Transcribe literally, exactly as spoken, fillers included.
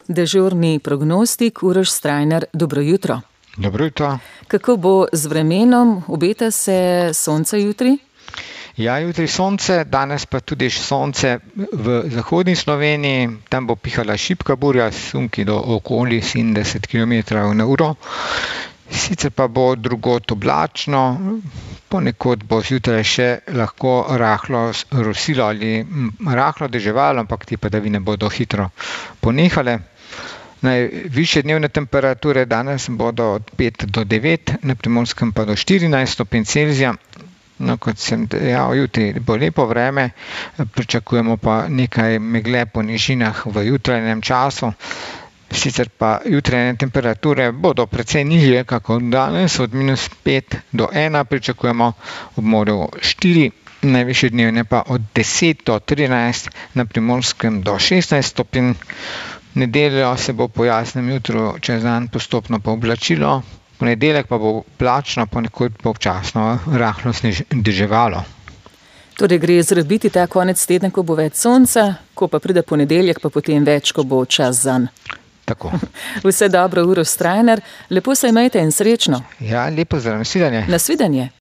Dežurni prognostik Uroš Strajnar, dobro jutro. Dobro jutro. Kako bo z vremenom? Obeta se sonce jutri? Ja, jutri sonce, danes pa tudi sonce v zahodni Sloveniji. Tam bo pihala šibka burja s sunki do okoli sedemdeset kilometrov na uro. Sicer pa bo drugod oblačno, ponekod bo zjutraj še lahko rahlo rosilo ali rahlo deževalo, ampak te padavine bodo hitro ponehale. Najvišje dnevne temperature danes bodo od pet do devet, na Primorskem pa do štirinajst stopinj Celzija. No, kot sem dejal, jutri bo lepo vreme, pričakujemo pa nekaj megle po nižinah v jutranjem času. Sicer pa jutranje temperature bodo precej nižje, kakor danes, od minus pet do ena pričakujemo, ob morju štiri, najvišje dnevne pa od deset do trinajst, na Primorskem do šestnajst stopinj. Nedeljo se bo po jasnem jutru čez dan postopno pooblačilo, v nedeljek pa bo oblačno, ponekod bo občasno rahlo deževalo. Torej gre zrebiti ta konec tedna, ko bo več sonca, ko pa pride ponedeljek, pa potem več, ko bo čas zanj. Tako. Vse dobro, Uroš Strajnar, lepo se imejte in srečno. Ja, lepo zdrav, nasvidenje. Nasvidenje.